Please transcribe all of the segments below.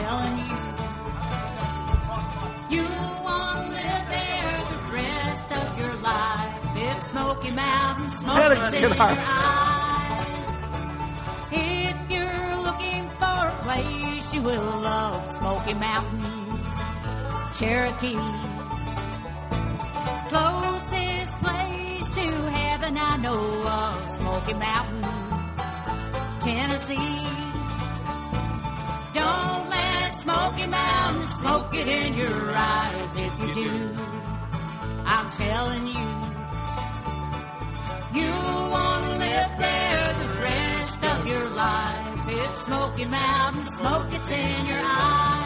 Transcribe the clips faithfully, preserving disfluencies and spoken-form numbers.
telling you. You want to live there the rest of your life. If Smoky Mountain smoke is in your eyes. If you're looking for a place you will love, Smoky Mountains, Cherokee. Closest place to heaven I know of, Smoky Mountains, Tennessee. Don't let Smoky Mountain smoke it in your eyes. If you do, I'm telling you, you want to live there the rest of your life. If Smoky Mountain smoke it's in your eyes.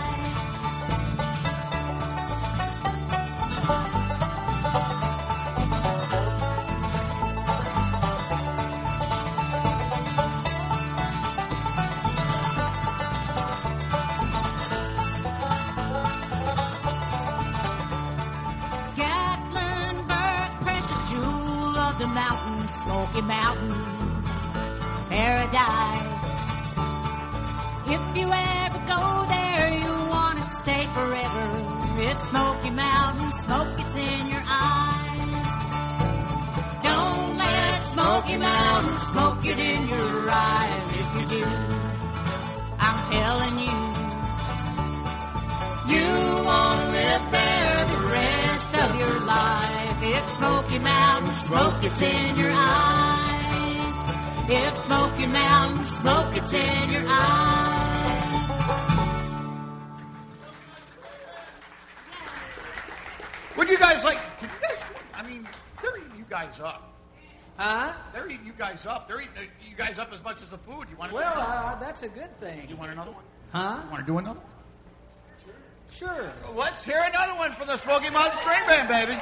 Smoky Mountain paradise. If you ever go there, you want to stay forever. If Smoky Mountain smoke it's in your eyes. Don't let Smoky Mountain smoke it in your eyes. If you do, I'm telling you, you want to live there the rest of your life. If Smoky Mountain smoke it's in your eyes. If Smoky Mountain smoke it's in your eyes. Would you guys like, could you guys, I mean, they're eating you guys up. Huh? They're eating you guys up. They're eating you guys up as much as the food. You want to Well, uh, that's a good thing. You want another one? Huh? You want to do another one? Sure. Well, let's hear another one from the Smoky Mountain String Band, baby.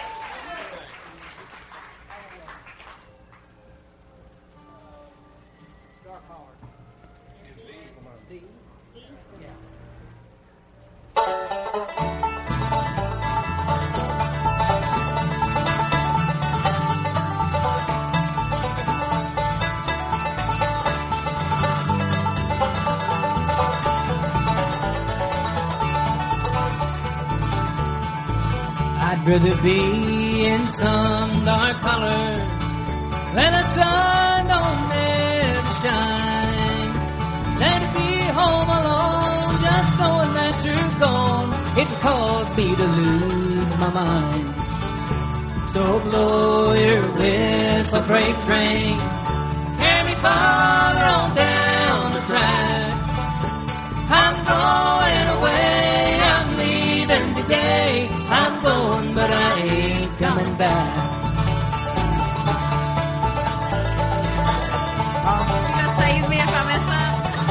I'd rather be in some dark color than the sun don't ever shine, than to be home alone just knowing that you're gone. It would cause me to lose my mind. So blow your whistle, freight train, carry me farther on down the track. I'm going away, I'm leaving today. I'm going, but I ain't coming back. You gonna save me if I mess up?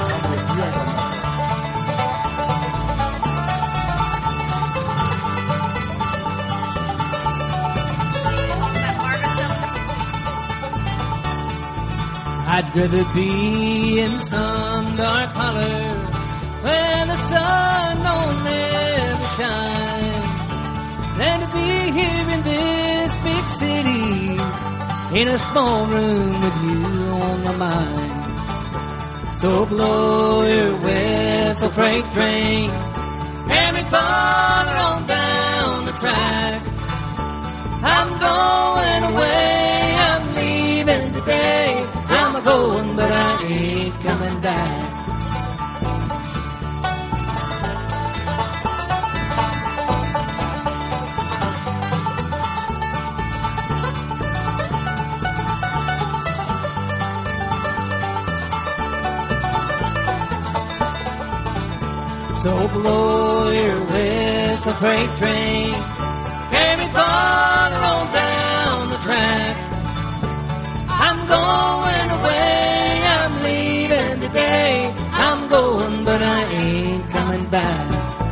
I'd rather be in some dark holler where the sun don't ever shine than to be here in this big city in a small room with you on my mind. So blow your whistle, freight train, carry me farther on down the track. I'm going away, I'm leaving today. I'm a-going, but I ain't coming back. So blow your whistle, freight train, carry me farther on down the track. I'm going away, I'm leaving today. I'm going, but I ain't coming back.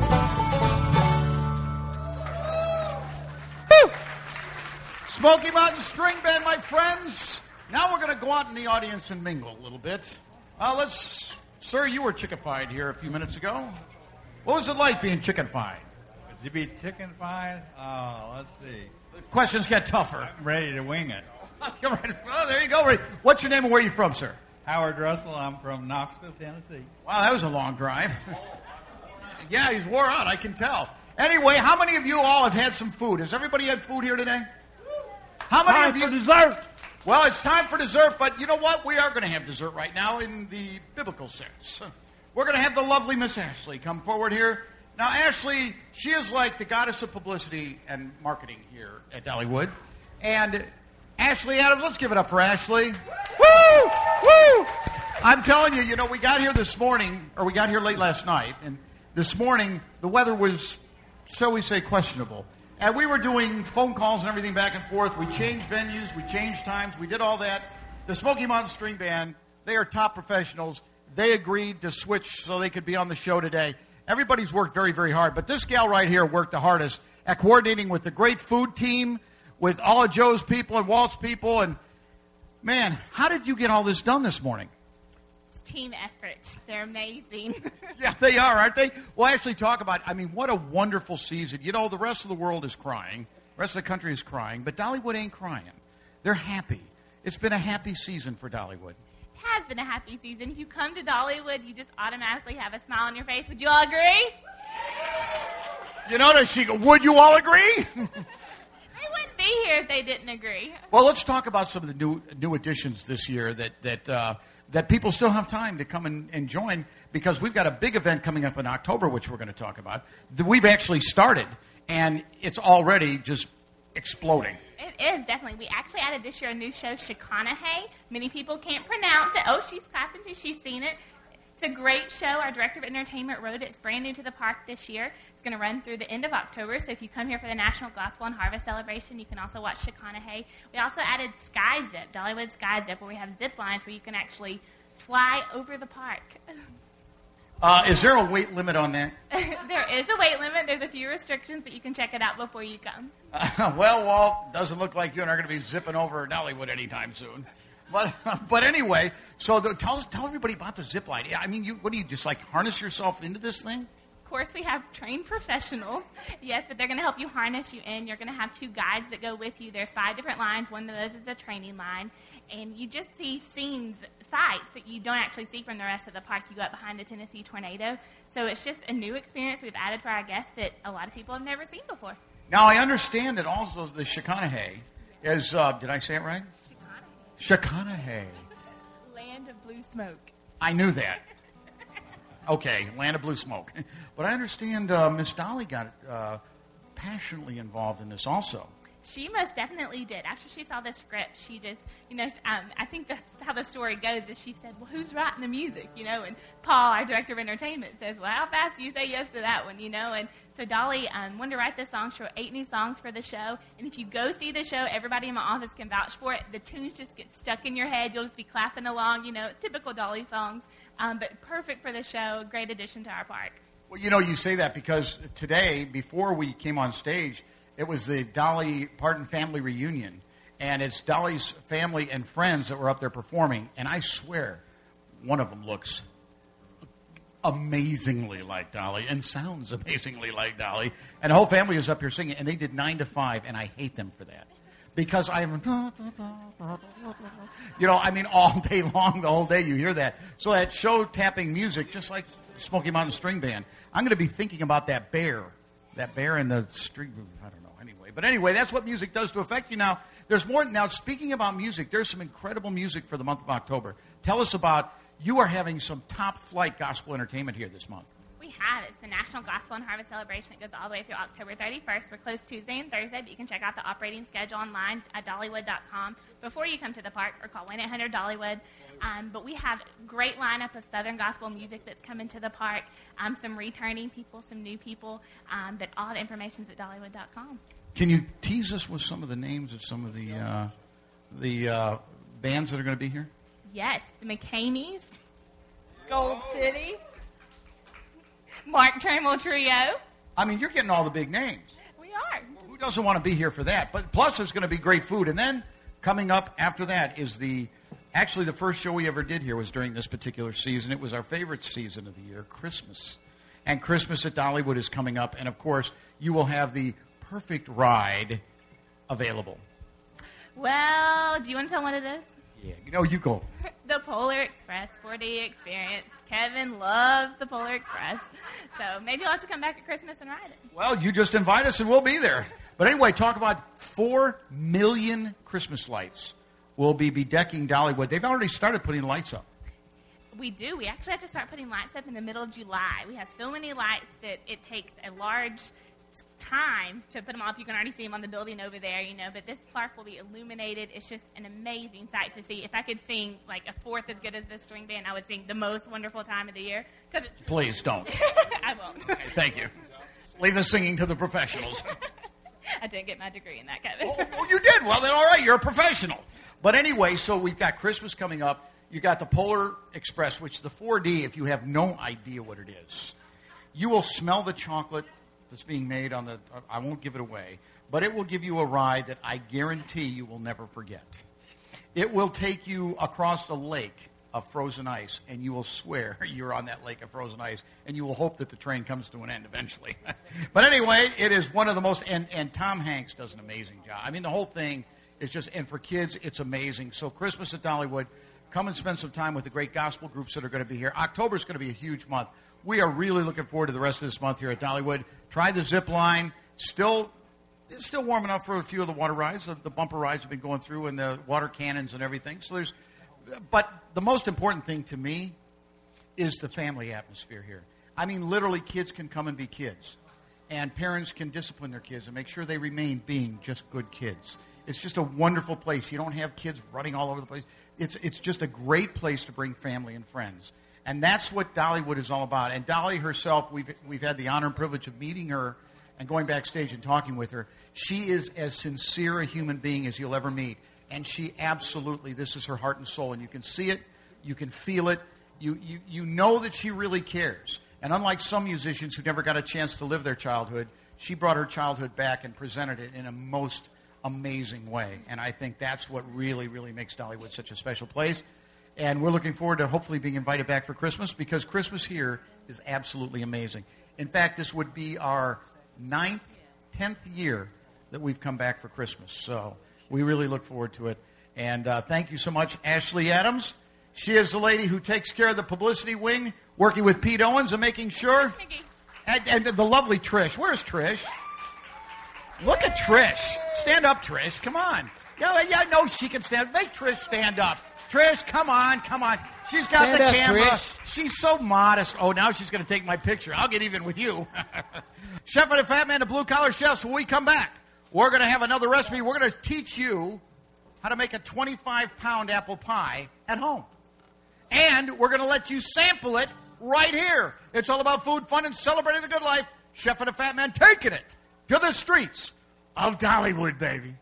Woo! Smoky Mountain String Band, my friends. Now we're going to go out in the audience and mingle a little bit. Uh, let's, sir, you were chickenfied here a few minutes ago. What was it like being chickenfied? To be chickenfied? Oh, let's see. The questions get tougher. I'm ready to wing it. You're ready. Oh, there you go. Ready. What's your name and where are you from, sir? Howard Russell. I'm from Knoxville, Tennessee. Wow, that was a long drive. Yeah, he's wore out, I can tell. Anyway, how many of you all have had some food? Has everybody had food here today? How many Time of you? for dessert. Well, it's time for dessert, but you know what? We are going to have dessert right now in the biblical sense. We're going to have the lovely Miss Ashley come forward here. Now, Ashley, she is like the goddess of publicity and marketing here at Dollywood. And Ashley Adams, let's give it up for Ashley. Woo! Woo! I'm telling you, you know, we got here this morning, or we got here late last night, and this morning the weather was, shall we say, questionable. And we were doing phone calls and everything back and forth. We changed venues. We changed times. We did all that. The Smoky Mountain String Band, they are top professionals. They agreed to switch so they could be on the show today. Everybody's worked very, very hard. But this gal right here worked the hardest at coordinating with the great food team, with all of Joe's people and Walt's people. And, man, how did you get all this done this morning? Team effort. They're amazing. Yeah, they are, aren't they? Well, actually, talk about, I mean, what a wonderful season. You know, the rest of the world is crying. The rest of the country is crying. But Dollywood ain't crying. They're happy. It's been a happy season for Dollywood. It has been a happy season. If you come to Dollywood, you just automatically have a smile on your face. Would you all agree? You notice she go, would you all agree? They wouldn't be here if they didn't agree. Well, let's talk about some of the new new additions this year that that uh, that people still have time to come and, and join, because we've got a big event coming up in October, which we're going to talk about. That we've actually started, and it's already just exploding. It is, definitely. We actually added this year a new show, Shikanahay. Many people can't pronounce it. Oh, she's clapping too. She's seen it. It's a great show. Our director of entertainment wrote it. It's brand new to the park this year. It's going to run through the end of October. So if you come here for the National Gospel and Harvest Celebration, you can also watch Shikanahay. We also added Sky Zip, Dollywood Sky Zip, where we have zip lines where you can actually fly over the park. Uh, is there a weight limit on that? There is a weight limit. There's a few restrictions, but you can check it out before you come. Uh, well, Walt, doesn't look like you and I are going to be zipping over Dollywood anytime soon. But but anyway, so the, tell us, tell everybody about the zip line. I mean, you what do you just like harness yourself into this thing? Of course, we have trained professionals, yes, but they're going to help you harness you in. You're going to have two guides that go with you. There's five different lines. One of those is a training line, and you just see scenes, sights that you don't actually see from the rest of the park. You go up behind the Tennessee Tornado, so it's just a new experience we've added for our guests that a lot of people have never seen before. Now, I understand that also the Shikanahay is, uh, did I say it right? Shikanahay. Land of blue smoke. I knew that. Okay, Land of Blue Smoke. But I understand uh, Miss Dolly got uh, passionately involved in this also. She most definitely did. After she saw the script, she just, you know, um, I think that's how the story goes, is she said, well, who's writing the music, you know? And Paul, our director of entertainment, says, well, how fast do you say yes to that one, you know? And so Dolly um, wanted to write this song. She wrote eight new songs for the show. And if you go see the show, everybody in my office can vouch for it. The tunes just get stuck in your head. You'll just be clapping along, you know, typical Dolly songs. Um, but perfect for the show. Great addition to our park. Well, you know, you say that because today, before we came on stage, it was the Dolly Parton family reunion. And it's Dolly's family and friends that were up there performing. And I swear, one of them looks amazingly like Dolly and sounds amazingly like Dolly. And the whole family was up here singing. And they did nine to five, and I hate them for that. Because I'm, you know, I mean, all day long, the whole day you hear that. So that show tapping music, just like Smoky Mountain String Band, I'm going to be thinking about that bear, that bear in the string, I don't know. Anyway, but anyway, that's what music does to affect you. Now, there's more. Now, speaking about music, there's some incredible music for the month of October. Tell us about, you are having some top flight gospel entertainment here this month. We have. It's the National Gospel and Harvest Celebration. It goes all the way through October thirty-first. We're closed Tuesday and Thursday, but you can check out the operating schedule online at Dollywood dot com before you come to the park, or call one eight hundred Dollywood. Um, but we have a great lineup of Southern gospel music that's coming to the park, um, some returning people, some new people, um, but all the information is at Dollywood dot com. Can you tease us with some of the names of some of the uh, the uh, bands that are going to be here? Yes, the McCameys, Gold City, Mark Trammell Trio. I mean, you're getting all the big names. We are. Who doesn't want to be here for that? But plus, there's going to be great food. And then coming up after that is the, actually the first show we ever did here was during this particular season. It was our favorite season of the year, Christmas. And Christmas at Dollywood is coming up. And, of course, you will have the perfect ride available. Well, do you want to tell what it is? Yeah, you know, you go. The Polar Express four-day experience. Kevin loves the Polar Express. So maybe you'll have to come back at Christmas and ride it. Well, you just invite us and we'll be there. But anyway, talk about four million Christmas lights will be bedecking Dollywood. They've already started putting lights up. We do. We actually have to start putting lights up in the middle of July. We have so many lights that it takes a large time to put them up. You can already see them on the building over there, you know, but this park will be illuminated. It's just an amazing sight to see. If I could sing like a fourth as good as this string band, I would sing the most wonderful time of the year. Cause it's Please don't. I won't. Okay, thank you. Leave the singing to the professionals. I didn't get my degree in that, Kevin. Oh, oh, you did? Well, then all right, you're a professional. But anyway, so we've got Christmas coming up. You got the Polar Express, which the four D, if you have no idea what it is, you will smell the chocolate that's being made on the, I won't give it away, but it will give you a ride that I guarantee you will never forget. It will take you across a lake of frozen ice, and you will swear you're on that lake of frozen ice, and you will hope that the train comes to an end eventually. But anyway, it is one of the most, and, and Tom Hanks does an amazing job. I mean, the whole thing is just, and for kids, it's amazing. So Christmas at Dollywood, come and spend some time with the great gospel groups that are going to be here. October is going to be a huge month. We are really looking forward to the rest of this month here at Dollywood. Try the zip line. Still, it's still warm enough for a few of the water rides. The, the bumper rides have been going through, and the water cannons and everything. So there's, but the most important thing to me is the family atmosphere here. I mean, literally, kids can come and be kids, and parents can discipline their kids and make sure they remain being just good kids. It's just a wonderful place. You don't have kids running all over the place. It's it's just a great place to bring family and friends. And that's what Dollywood is all about. And Dolly herself, we've we've had the honor and privilege of meeting her and going backstage and talking with her. She is as sincere a human being as you'll ever meet. And she absolutely, this is her heart and soul. And you can see it. You can feel it. You, you, you know that she really cares. And unlike some musicians who never got a chance to live their childhood, she brought her childhood back and presented it in a most amazing way. And I think that's what really, really makes Dollywood such a special place. And we're looking forward to hopefully being invited back for Christmas, because Christmas here is absolutely amazing. In fact, this would be our ninth, tenth year that we've come back for Christmas. So we really look forward to it. And uh, thank you so much, Ashley Adams. She is the lady who takes care of the publicity wing, working with Pete Owens and making sure. And, and the lovely Trish. Where's Trish? Look at Trish. Stand up, Trish. Come on. Yeah, yeah, no, she can stand. Make Trish stand up. Trish, come on, come on. She's got Stand the up, camera. Trish. She's so modest. Oh, now she's going to take my picture. I'll get even with you. Chef and the Fat Man, the Blue Collar Chefs, when we come back, we're going to have another recipe. We're going to teach you how to make a twenty-five pound apple pie at home. And we're going to let you sample it right here. It's all about food, fun, and celebrating the good life. Chef and the Fat Man taking it to the streets of Dollywood, baby.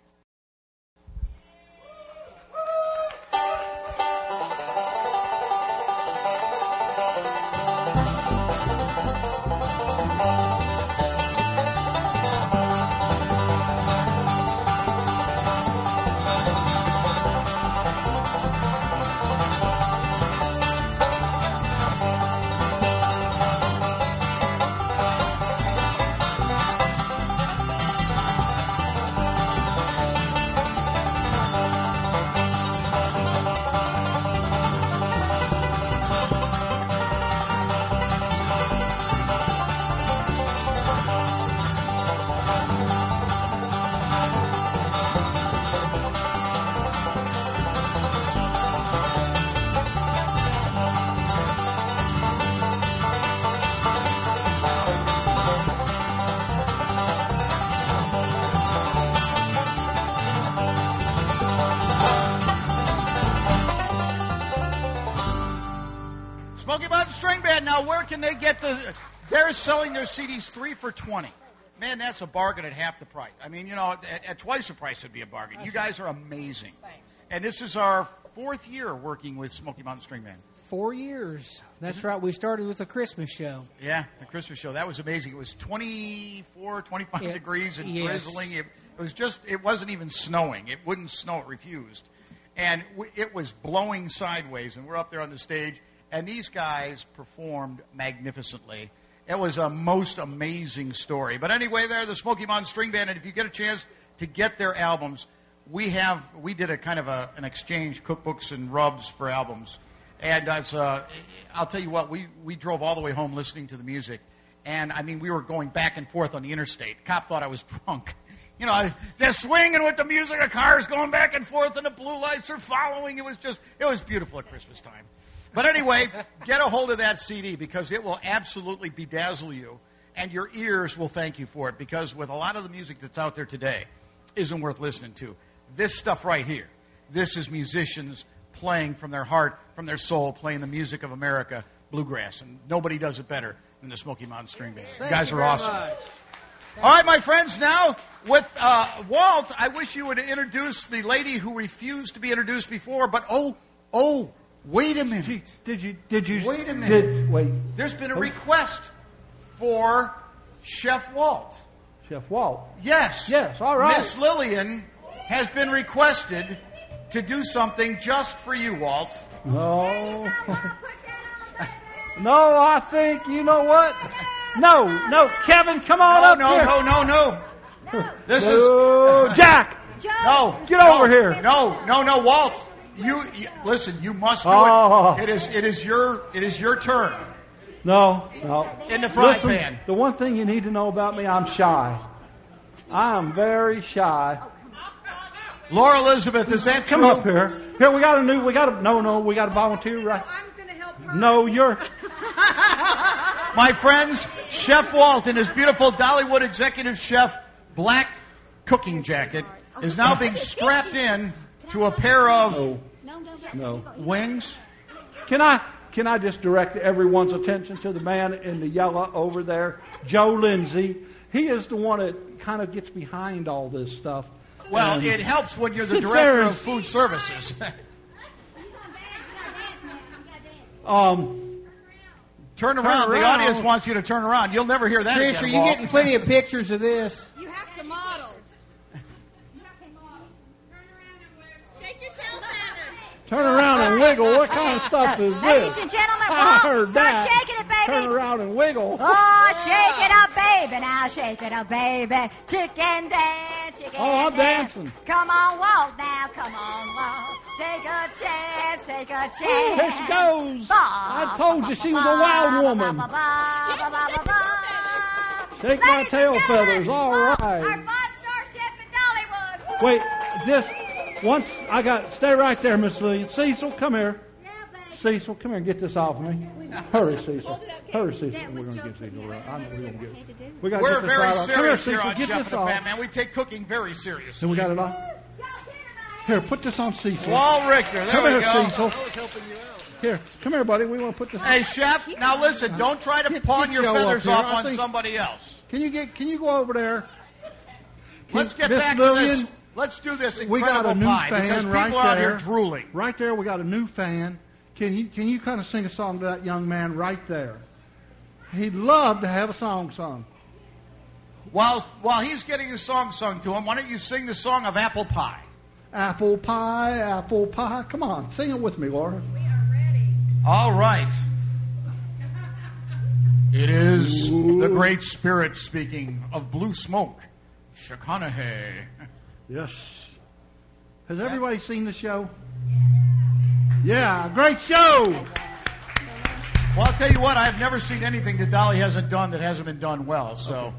Smoky Mountain String Band. Now, where can they get the... They're selling their C Ds three for twenty. Man, that's a bargain at half the price. I mean, you know, at, at twice the price would be a bargain. You guys are amazing. Thanks. And this is our fourth year working with Smoky Mountain String Band. Four years. That's right. We started with a Christmas show. Yeah, the Christmas show. That was amazing. It was twenty-four, twenty-five It- degrees and yes. drizzling. It, it was just, it wasn't even snowing. It wouldn't snow. It refused. And w- it was blowing sideways. And we're up there on the stage. And these guys performed magnificently. It was a most amazing story. But anyway, they're the Smoky Mountain String Band. And if you get a chance to get their albums, we have, we did a kind of a, an exchange, cookbooks and rubs for albums. And uh, it's, uh, I'll tell you what, we, we drove all the way home listening to the music. And, I mean, we were going back and forth on the interstate. The cop thought I was drunk. You know, I, just swinging with the music, the cars going back and forth, and the blue lights are following. It was just, it was beautiful at Christmas time. But anyway, get a hold of that C D because it will absolutely bedazzle you, and your ears will thank you for it because with a lot of the music that's out there today isn't worth listening to. This stuff right here, this is musicians playing from their heart, from their soul, playing the music of America, bluegrass, and nobody does it better than the Smoky Mountain String Band. You guys are awesome. All right, my friends, now with uh, Walt, I wish you would introduce the lady who refused to be introduced before, but oh, oh, wait a minute. Did you, did you, Wait a minute. Did, wait. There's been a request for Chef Walt. Chef Walt. Yes. Yes, all right. Miss Lillian has been requested to do something just for you, Walt. No. No, I think, you know what? No, no, Kevin, come on No, up no, here. no, no, no. This No, is... Jack. No. Get no, over here. No, no, no, Walt. You, you listen, you must do Oh. it. It is it is your it is your turn. No, no. In the frying Listen, pan. the one thing you need to know about me, I'm shy. I am very shy. Laura Elizabeth, is that Come true? up here. Here, we got a new, we got a, no, no, we got a volunteer, right? I'm going to help her. No, you're, My friends, Chef Walt in his beautiful Dollywood Executive Chef black cooking jacket is now being strapped in to a pair of no, no. wings. Can I, can I just direct everyone's attention to the man in the yellow over there, Joe Lindsay? He is the one that kind of gets behind all this stuff. Well, And it helps when you're the sits director there of and- food services. Um, Turn around. The around. audience wants you to turn around. You'll never hear that Trish, again, are you Walt. getting plenty of pictures of this? You have to model. Shake your tail feathers. turn around and wiggle. What kind of stuff is Ladies this? and gentlemen, I Walt, heard start that. shaking it, baby. Turn around and wiggle. Oh, shake it up, baby. Now shake it up, baby. Chicken dance, chicken Oh, I'm dance. dancing. Come on, Walt, now. Come on, Walt. Take a chance, take a chance. Here she goes. Ba, I told you she was a ba, wild ba, woman. ba, ba, ba, ba, ba, ba. Shake my Ladies tail and feathers. gentlemen, All Walt, right. Our five-star chef in Dollywood. Wait, just once I got, stay right there, Miss Lillian. Cecil, come here. Yeah, baby. Cecil, come here and get this off of me. Hurry, Cecil. Hurry, Cecil. We're going to get Cecil right. I know we're going to get it. We got to We're get this very right off. Come here, serious here Cecil. on Get Chef this and the off. Fat Man. We take cooking very seriously. And we got it off. Here, put this on Cecil. Walt Richter. There Come we here, go. Cecil. Here, come here, buddy. We want to put this. Hey, Chef. Now listen. Don't try to Get- pawn get your Joe up feathers here. off I on think- somebody else. Can you get? Can you go over there? Can- Let's get Miss back Lillian, to this. Let's do this We got incredible a new pie because fan people right are out there. here drooling. Right there, we got a new fan. Can you can you kind of sing a song to that young man right there? He'd love to have a song sung. While while he's getting his song sung to him, why don't you sing the song of apple pie? Apple pie, apple pie. Come on, sing it with me, Laura. All right. It is the Great Spirit speaking of blue smoke, Shakanahay. Yes. Has everybody seen the show? Yeah, great show. Well, I'll tell you what, I've never seen anything that Dolly hasn't done that hasn't been done well, so. Okay.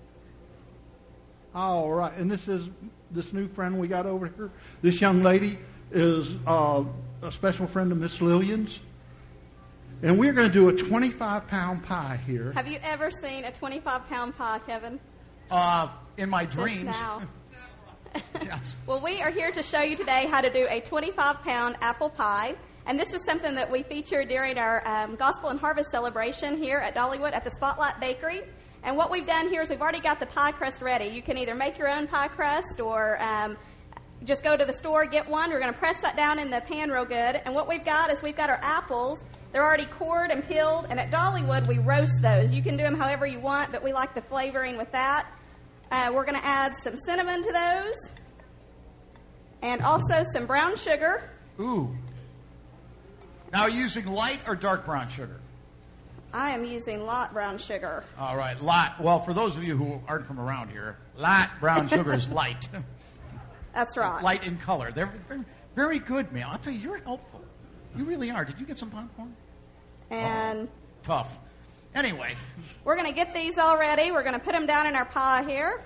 All right, and this is this new friend we got over here. This young lady is uh, a special friend of Miss Lillian's. And we're going to do a twenty-five pound pie here. Have you ever seen a twenty-five pound pie, Kevin? Uh, in my Just dreams. now. Yes. Well, we are here to show you today how to do a twenty-five pound apple pie. And this is something that we featured during our um, Gospel and Harvest celebration here at Dollywood at the Spotlight Bakery. And what we've done here is we've already got the pie crust ready. You can either make your own pie crust or um, just go to the store, get one. We're going to press that down in the pan real good. And what we've got is we've got our apples. They're already cored and peeled. And at Dollywood, we roast those. You can do them however you want, but we like the flavoring with that. Uh, we're going to add some cinnamon to those. And also some brown sugar. Ooh. Now, are you using light or dark brown sugar? I am using light brown sugar. All right, light. Well, for those of you who aren't from around here, light brown sugar is light. That's right. Light in color. They're very, very good, man. I'll tell you, you're helpful. You really are. Did you get some popcorn? And Tough. Anyway, we're going to get these all ready. We're going to put them down in our pie here.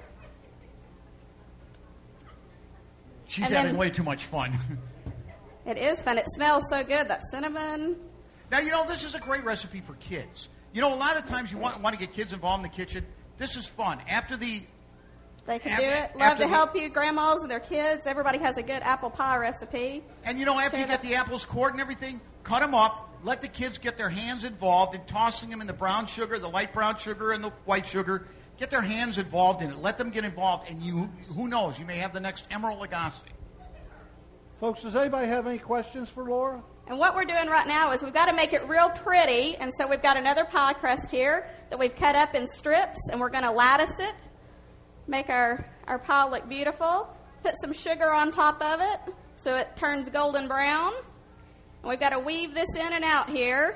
she's And having then- way too much fun. It is fun. It smells so good, that cinnamon. Now, you know, this is a great recipe for kids. You know, a lot of times you want, want to get kids involved in the kitchen. This is fun. After the They can After- do it. Love after to the- help you, grandmas and their kids. Everybody has a good apple pie recipe. And you know, after you get the apples cored and everything, cut them up. Let the kids get their hands involved in tossing them in the brown sugar, the light brown sugar, and the white sugar. Get their hands involved in it. Let them get involved, and you, who knows, you may have the next Emerald Lagasse. Folks, does anybody have any questions for Laura? And what we're doing right now is we've got to make it real pretty. And so we've got another pie crust here that we've cut up in strips, and we're going to lattice it, make our, our pie look beautiful. Put some sugar on top of it so it turns golden brown. And we've got to weave this in and out here.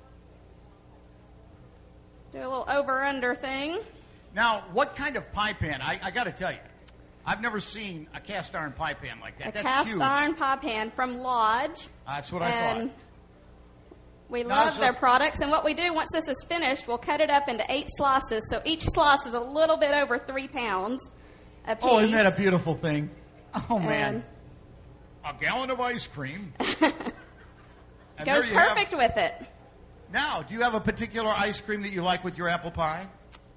Do a little over-under thing. Now, what kind of pie pan? I, I got to tell you, I've never seen a cast iron pie pan like that. A That's cast huge. iron pie pan from Lodge. That's what I and thought. we Now, love so- their products. And what we do, once this is finished, we'll cut it up into eight slices. So each slice is a little bit over three pounds a piece. Oh, isn't that a beautiful thing? Oh, man. And A gallon of ice cream. And goes there you have- perfect with it. Now, do you have a particular ice cream that you like with your apple pie?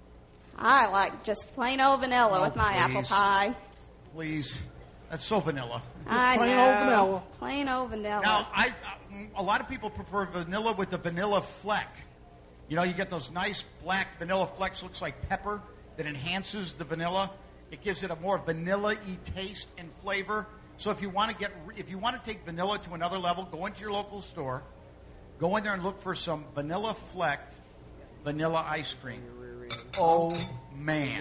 I like just plain old vanilla Oh, with my apple please. pie. Please. That's so vanilla. I plain know. old vanilla. Plain old vanilla. Now, I, I, a lot of people prefer vanilla with the vanilla fleck. You know, you get those nice black vanilla flecks, looks like pepper, that enhances the vanilla. It gives it a more vanilla-y taste and flavor. So if you want to get, if you want to take vanilla to another level, go into your local store, go in there and look for some vanilla flecked vanilla ice cream. Oh man!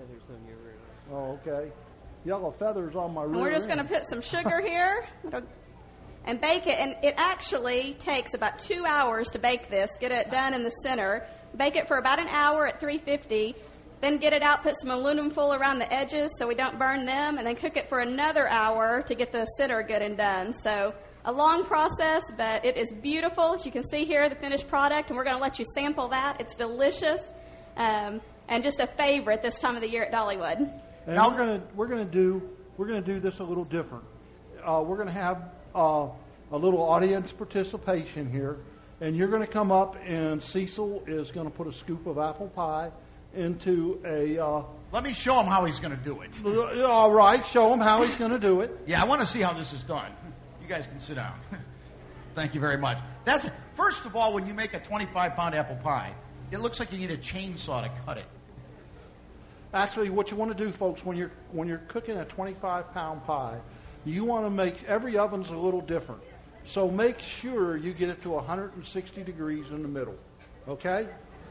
Oh, okay. Yellow feathers on my rear And we're just end. going to put some sugar here It'll- and bake it. And it actually takes about two hours to bake this, get it done in the center. Bake it for about an hour at three fifty. Then get it out, put some aluminum foil around the edges so we don't burn them, and then cook it for another hour to get the center good and done. So a long process, but it is beautiful. As you can see here, the finished product, and we're going to let you sample that. It's delicious um, and just a favorite this time of the year at Dollywood. And Now- we're gonna we're gonna do we're gonna do this a little different. Uh, we're gonna have uh, a little audience participation here, and you're gonna come up, and Cecil is gonna put a scoop of apple pie into a. Uh, Let me show him how he's going to do it. all right, show him how he's gonna do it. Yeah, I want to see how this is done. You guys can sit down. Thank you very much. That's first of all, when you make a twenty-five pound apple pie, it looks like you need a chainsaw to cut it. Actually, what you want to do, folks, when you're when you're cooking a twenty-five pound pie, you want to make every oven's a little different. So make sure you get it to one hundred sixty degrees in the middle. Okay?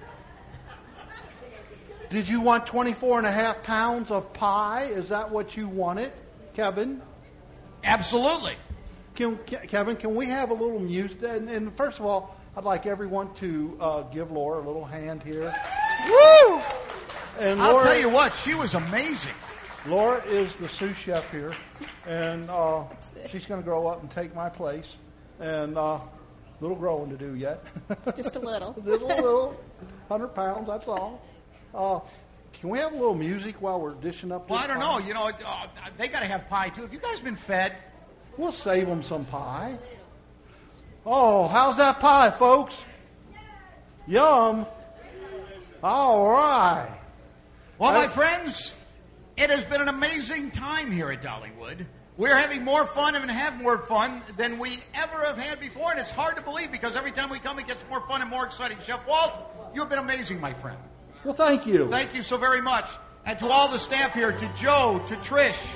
Did you want twenty-four and a half pounds of pie? Is that what you wanted, Kevin? Absolutely. Can, Ke- Kevin, can we have a little music? And, and first of all, I'd like everyone to uh, give Laura a little hand here. Woo! And I'll Laura, tell you what, she was amazing. Laura is the sous chef here, and uh, she's going to grow up and take my place. And uh, little growing to do yet. Just a little. Just a little, one hundred pounds, that's all. Uh, can we have a little music while we're dishing up Well, this I don't pie? know. You know, uh, they got to have pie too. Have you guys been fed? We'll save them some pie. Oh, how's that pie, folks? Yum. All right. Well, my I- friends, it has been an amazing time here at Dollywood. We're having more fun and have more fun than we ever have had before, and it's hard to believe because every time we come, it gets more fun and more exciting. Chef Walt, you've been amazing, my friend. Well, thank you. Thank you so very much. And to all the staff here, to Joe, to Trish.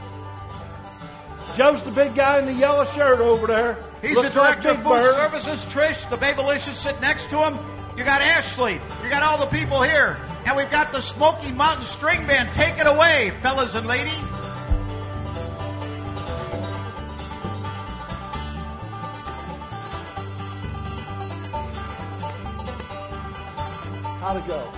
Joe's the big guy in the yellow shirt over there. He's Looks the director like of Big food Bird. services. Trish, the Babylicious, sitting next to him. You got Ashley. You got all the people here. And we've got the Smoky Mountain String Band. Take it away, fellas and lady. How'd it go?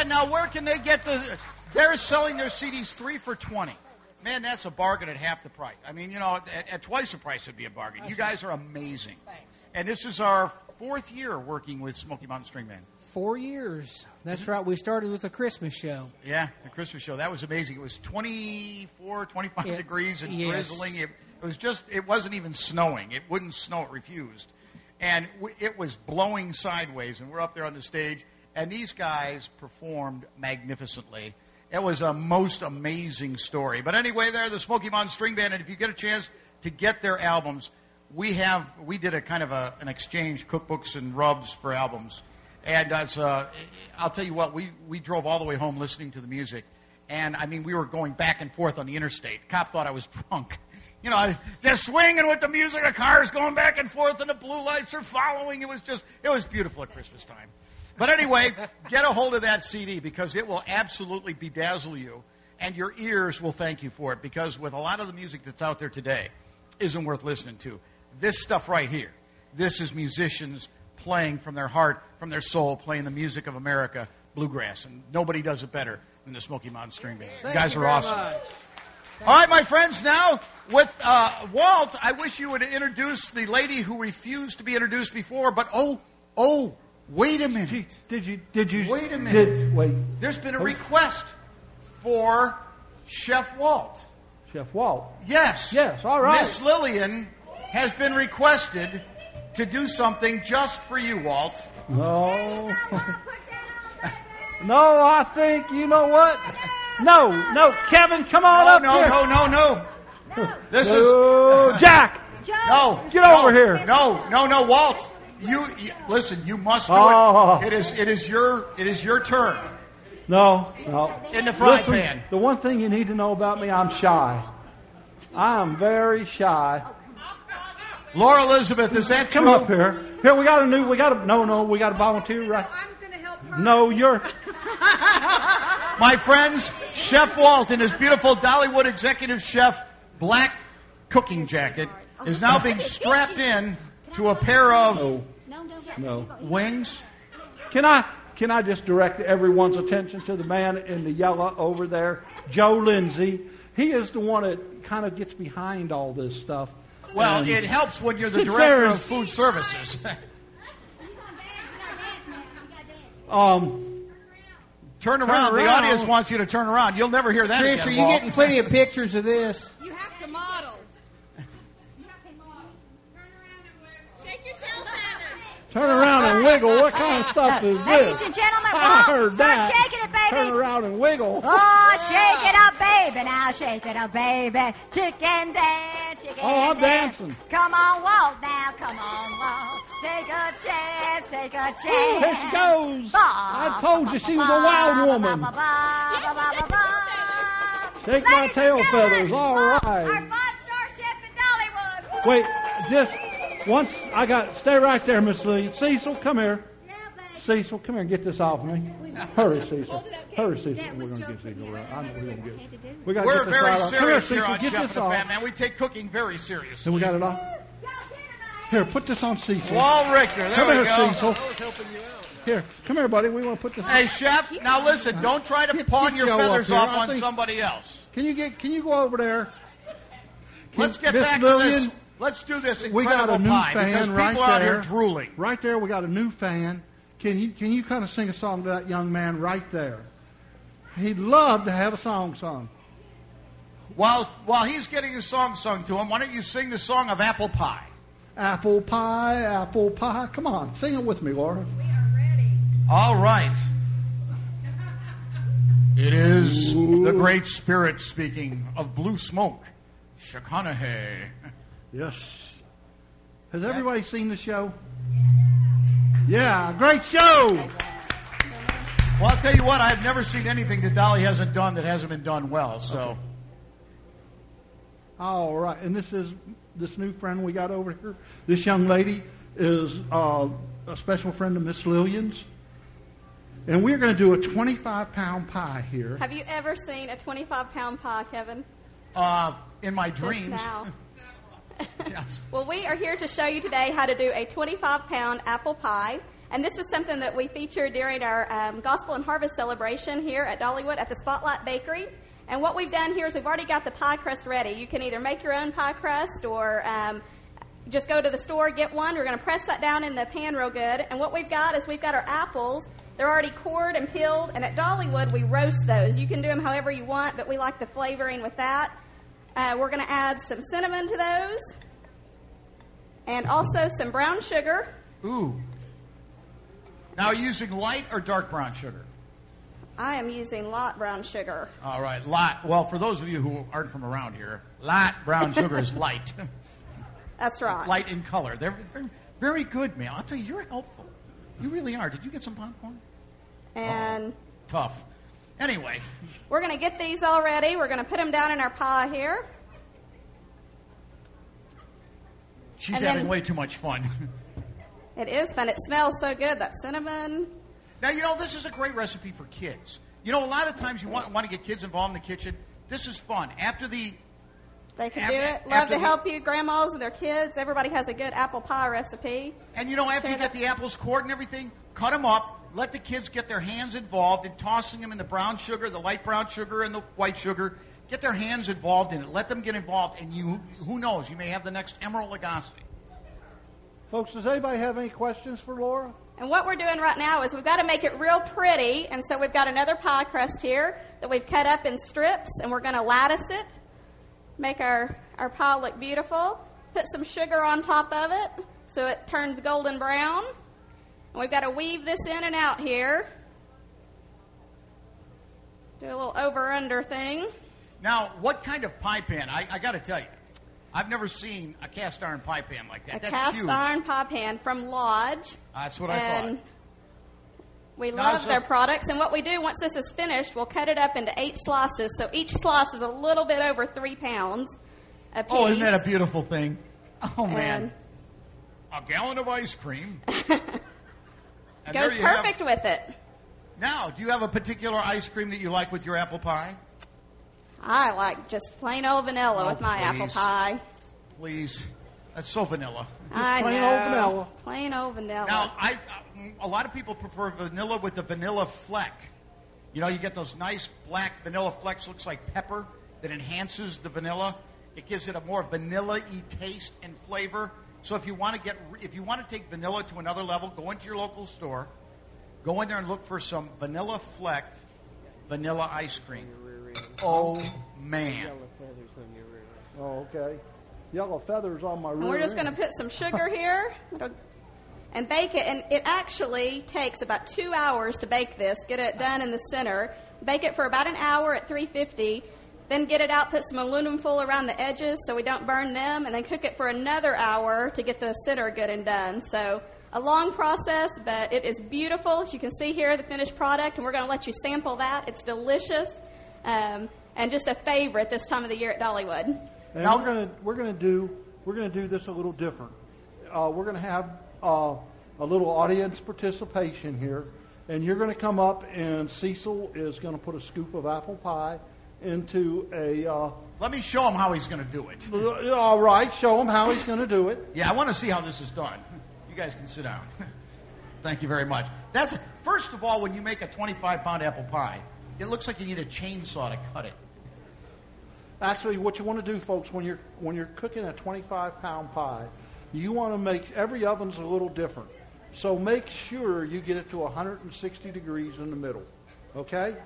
man, now where can they get the... They're selling their C Ds three for twenty. Man, that's a bargain at half the price. I mean, you know, at, at twice the price would be a bargain. You guys are amazing. And this is our fourth year working with Smoky Mountain String Band. Four years. That's right. We started with a Christmas show. Yeah, the Christmas show. That was amazing. It was twenty-four, twenty-five It- degrees and yes. drizzling. It, it was just, it wasn't even snowing. It wouldn't snow. It refused. And w- it was blowing sideways. And we're up there on the stage. And these guys performed magnificently. It was a most amazing story. But anyway, they're the Smoky Mountain String Band. And if you get a chance to get their albums, we have, we did a kind of a, an exchange, cookbooks and rubs for albums. And uh, it's, uh, I'll tell you what, we, we drove all the way home listening to the music. And, I mean, we were going back and forth on the interstate. Cop thought I was drunk. You know, just swinging with the music. The cars going back and forth, and the blue lights are following. It was just, it was beautiful at Christmas time. But anyway, get a hold of that C D because it will absolutely bedazzle you. And your ears will thank you for it. Because with a lot of the music that's out there today, isn't worth listening to. This stuff right here, this is musicians playing from their heart, from their soul, playing the music of America, bluegrass. And nobody does it better than the Smoky Mountain String Band. You guys are awesome. All right, my friends, now with uh, Walt, I wish you would introduce the lady who refused to be introduced before, but oh, oh, wait a minute. Did you, did you, Wait a minute. Did, wait. There's been a request for Chef Walt. Chef Walt. Yes. Yes, all right. Miss Lillian has been requested to do something just for you, Walt. No. No, I think, you know what? No, no, Kevin, come on No, up no, here. no, no, no. This No, is... Jack, No. get no, over here. No, no, no, Walt. You, you listen, you must do Oh. it. It is it is your it is your turn. No, no. In the frying Listen, pan. the one thing you need to know about me, I'm shy. I am very shy. Laura Elizabeth, is that Come true? up here. Here, we got a new, we got a, no, no, we got a volunteer, right? I'm going to help her. No, you're, My friends, Chef Walt in his beautiful Dollywood executive chef black cooking jacket is now being strapped in to a pair of no, no. wings. Can I, can I just direct everyone's attention to the man in the yellow over there, Joe Lindsay? He is the one that kind of gets behind all this stuff. Well, And it helps when you're the sits director there of and- food services. Um, Turn around. The around. audience wants you to turn around. You'll never hear that Trish, again, are you Walt. getting plenty of pictures of this? You have to model. Shake your tail feathers. turn around and wiggle. What kind of stuff is this? Ladies and gentlemen, I Walt, heard start that. shaking it, baby. Turn around and wiggle. Oh, shake it up, baby. Now shake it up, baby. Chicken dance, chicken Oh, I'm dance. dancing. Come on, Walt, now. Come on, Walt. Take a chance, take a chance. Ooh, there she goes. Ba, I told you she was a ba, wild ba, woman. ba, ba, ba, ba, ba, ba. Shake my Ladies tail and gentlemen, feathers. All Walt, right. Our five-star chef in Dollywood. Wait, just once I got, stay right there, Miss Lillian. Cecil, come here. Cecil, come here and get this off of me. Hurry, Cecil. Hurry, Cecil. We're going to get Cecil right. I know we're going to get it. We gotta We're get this very right off. Come here, serious here Cecil. on Get Chef this and the off. Fat Man. We take cooking very seriously. And we got it off. Here, put this on Cecil. Walt Richter, there Come we here, go. Cecil. Here, come here, buddy. We want to put this. Hey, Chef, now listen, don't try to Get- pawn get your Joe up feathers here. off I on think- somebody else. Can you get? Can you go over there? Can- Let's get Miss back to Lillian, this. Let's do this We got a incredible new pie fan because people right are out there. here drooling. Right there, we got a new fan. Can you can you kind of sing a song to that young man right there? He'd love to have a song sung. While while he's getting his song sung to him, why don't you sing the song of apple pie? Apple pie, apple pie. Come on, sing it with me, Laura. All right. It is the Great Spirit speaking of blue smoke, Shakanahay. Yes. Has everybody seen the show? Yeah, great show. Well, I'll tell you what, I've never seen anything that Dolly hasn't done that hasn't been done well, so... Okay. All right, and this is this new friend we got over here. This young lady is uh, a special friend of Miss Lillian's. And we're going to do a twenty-five pound pie here. Have you ever seen a twenty-five pound pie, Kevin? Uh, in my Just dreams. now. Yes. Well, we are here to show you today how to do a twenty-five pound apple pie. And this is something that we feature during our um, Gospel and Harvest celebration here at Dollywood at the Spotlight Bakery. And what we've done here is we've already got the pie crust ready. You can either make your own pie crust or um, just go to the store, get one. We're going to press that down in the pan real good. And what we've got is we've got our apples. They're already cored and peeled. And at Dollywood, we roast those. You can do them however you want, but we like the flavoring with that. Uh, we're going to add some cinnamon to those. And also some brown sugar. Ooh. Now, are you using light or dark brown sugar? I am using light brown sugar. All right, light. Well, for those of you who aren't from around here, light brown sugar is light. That's right. Light in color. They're very, very good, man. I'll tell you, you're helpful. You really are. Did you get some popcorn? And oh, tough. Anyway. We're going to get these all ready. We're going to put them down in our pie here. She's and having then, way too much fun. It is fun. It smells so good, that cinnamon. Now, you know, this is a great recipe for kids. You know, a lot of times you want, want to get kids involved in the kitchen. This is fun. After the... They can after, do it. Love to the, help you, grandmas and their kids. Everybody has a good apple pie recipe. And, you know, after Share you that. get the apples cored and everything, cut them up. Let the kids get their hands involved in tossing them in the brown sugar, the light brown sugar, and the white sugar. Get their hands involved in it. Let them get involved. And you, who knows, you may have the next Emerald Lagasse. Folks, does anybody have any questions for Laura? And what we're doing right now is we've got to make it real pretty. And so we've got another pie crust here that we've cut up in strips. And we're going to lattice it. Make our, our pie look beautiful. Put some sugar on top of it so it turns golden brown. And we've got to weave this in and out here. Do a little over-under thing. Now, what kind of pie pan? I, I got to tell you, I've never seen a cast iron pie pan like that. A That's cast huge. iron pie pan from Lodge. That's what I and thought. We now, love so their products. And what we do once this is finished, we'll cut it up into eight slices. So each slice is a little bit over three pounds a piece. Oh, isn't that a beautiful thing? Oh, man. And a gallon of ice cream. And goes perfect have... with it. Now, do you have a particular ice cream that you like with your apple pie? I like just plain old vanilla oh, with my please. apple pie. Please. That's so vanilla. Just I plain know. old vanilla. Plain old vanilla. Now, I, a lot of people prefer vanilla with the vanilla fleck. You know, you get those nice black vanilla flecks, looks like pepper, that enhances the vanilla. It gives it a more vanilla-y taste and flavor. So if you want to get, if you want to take vanilla to another level, go into your local store, go in there and look for some vanilla flecked vanilla ice cream. Oh man! Oh, okay. Yellow feathers on my rear and we're just going to end. put some sugar here and bake it. And it actually takes about two hours to bake this. Get it done in the center. Bake it for about an hour at three fifty. Then get it out, put some aluminum foil around the edges so we don't burn them, and then cook it for another hour to get the center good and done. So a long process, but it is beautiful. As you can see here, the finished product, and we're going to let you sample that. It's delicious, um, and just a favorite this time of the year at Dollywood. And now, we're going to we're going to do we're going to do this a little different. Uh, we're going to have uh, a little audience participation here, and you're going to come up, and Cecil is going to put a scoop of apple pie into a... Uh, Let me show him how he's going to do it. All right, show him how he's going to do it. Yeah, I want to see how this is done. You guys can sit down. Thank you very much. That's first of all, when you make a twenty-five pound apple pie, it looks like you need a chainsaw to cut it. Actually, what you want to do, folks, when you're when you're cooking a twenty-five pound pie, you want to make every oven's a little different. So make sure you get it to one hundred sixty degrees in the middle. Okay?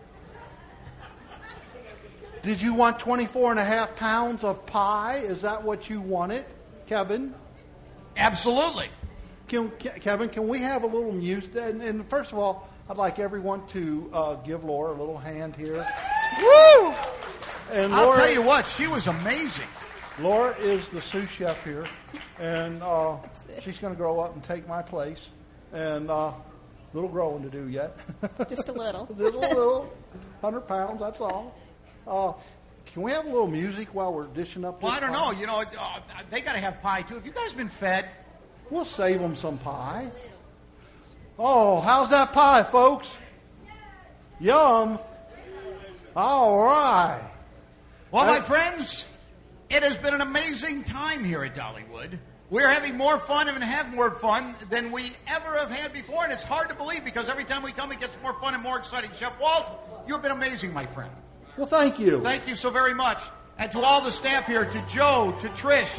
Did you want twenty-four and a half pounds of pie? Is that what you wanted, Kevin? Absolutely. Can, Kevin, can we have a little music? And, and first of all, I'd like everyone to uh, give Laura a little hand here. Woo! And I'll Laura, tell you what, she was amazing. Laura is the sous chef here, and uh, she's going to grow up and take my place. And uh, little growing to do yet. Just a little. Just a little. one hundred pounds, that's all. Uh, can we have a little music while we're dishing up Well, this I don't pie? know. You know, uh, they got to have pie, too. Have you guys been fed? We'll save them some pie. Oh, how's that pie, folks? Yum. All right. Well, I- my friends, it has been an amazing time here at Dollywood. We're having more fun and have more fun than we ever have had before, and it's hard to believe because every time we come, it gets more fun and more exciting. Chef Walt, you have been amazing, my friend. Well, thank you. Thank you so very much. And to all the staff here, to Joe, to Trish.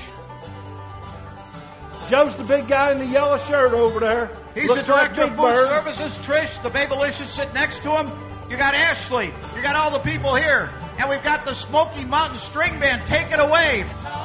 Joe's the big guy in the yellow shirt over there. He's Looks the director like of Big food Bird. services. Trish, the Babylicious, sitting next to him. You got Ashley. You got all the people here. And we've got the Smoky Mountain String Band. Take it away.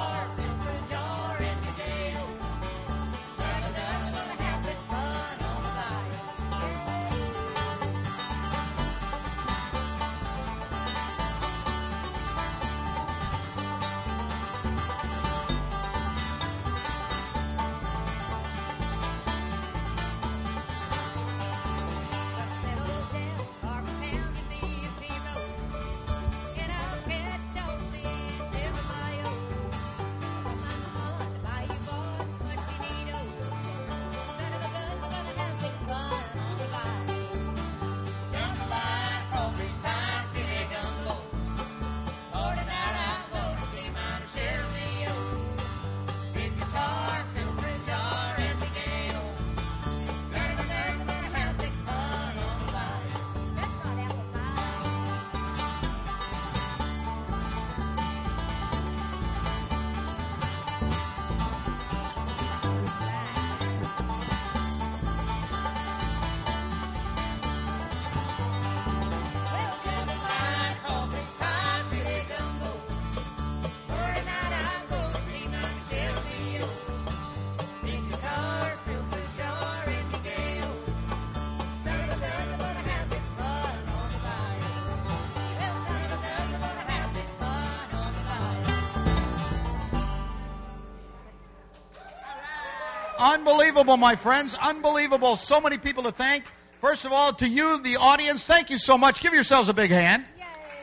Unbelievable, my friends. Unbelievable. So many people to thank. First of all, to you, the audience, thank you so much. Give yourselves a big hand. Yay.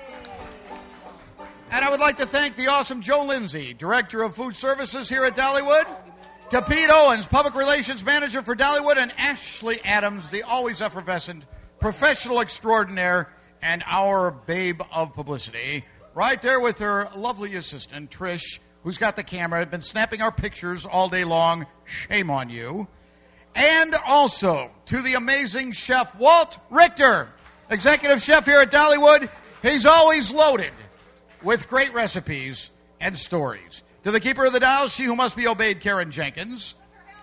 And I would like to thank the awesome Joe Lindsay, Director of Food Services here at Dollywood, to Pete Owens, Public Relations Manager for Dollywood, and Ashley Adams, the always effervescent professional extraordinaire and our babe of publicity, right there with her lovely assistant, Trish, who's got the camera, been snapping our pictures all day long. Shame on you. And also to the amazing chef Walt Richter, executive chef here at Dollywood. He's always loaded with great recipes and stories. To the keeper of the dials, she who must be obeyed, Karen Jenkins.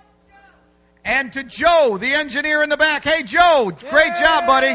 And to Joe, the engineer in the back. Hey, Joe, great job, buddy.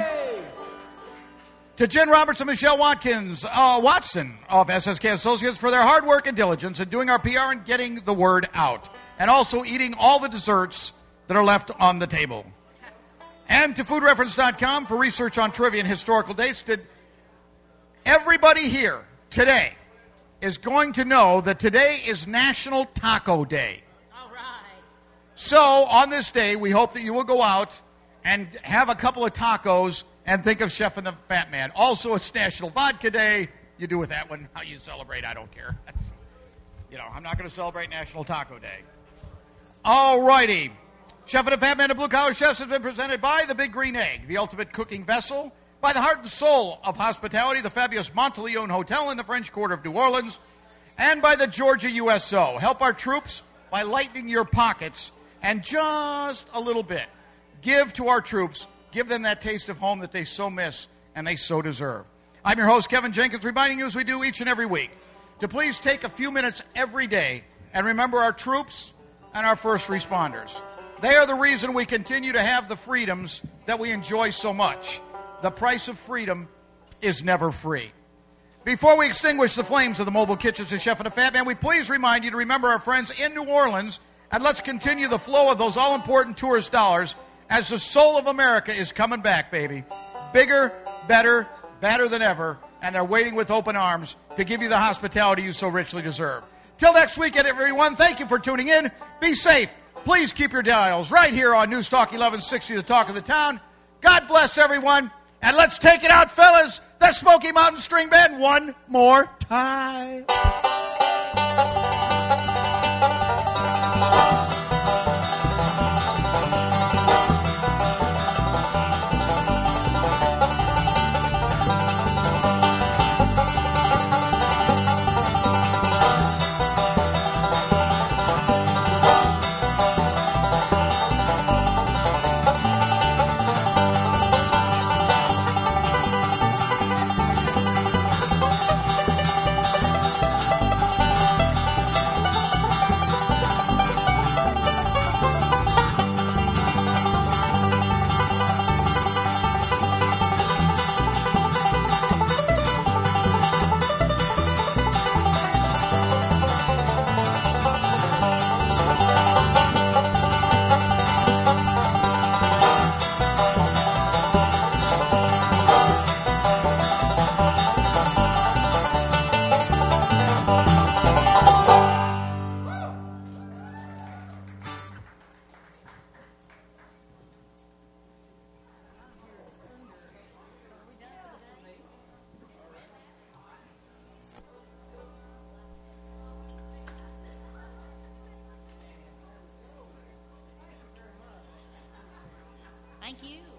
To Jen Roberts and Michelle Watkins, uh, Watson of S S K Associates for their hard work and diligence in doing our P R and getting the word out. And also eating all the desserts that are left on the table. And to food reference dot com for research on trivia and historical dates. Did everybody here today is going to know that today is National Taco Day. All right. So on this day, we hope that you will go out and have a couple of tacos and think of Chef and the Fat Man. Also, it's National Vodka Day. You do with that one how you celebrate, I don't care. You know, I'm not going to celebrate National Taco Day. All righty. Chef and the Fat Man of Blue Collar Chefs has been presented by the Big Green Egg, the ultimate cooking vessel, by the heart and soul of hospitality, the fabulous Monteleone Hotel in the French Quarter of New Orleans, and by the Georgia U S O. Help our troops by lightening your pockets and just a little bit. Give to our troops. Give them that taste of home that they so miss and they so deserve. I'm your host, Kevin Jenkins, reminding you as we do each and every week to please take a few minutes every day and remember our troops and our first responders. They are the reason we continue to have the freedoms that we enjoy so much. The price of freedom is never free. Before we extinguish the flames of the mobile kitchens of Chef and the Fat Man, we please remind you to remember our friends in New Orleans, and let's continue the flow of those all-important tourist dollars as the soul of America is coming back, baby. Bigger, better, better than ever, and they're waiting with open arms to give you the hospitality you so richly deserve. Till next weekend, everyone, thank you for tuning in. Be safe. Please keep your dials right here on News Talk eleven sixty, the talk of the town. God bless everyone, and let's take it out, fellas. The Smoky Mountain String Band one more time. Thank you.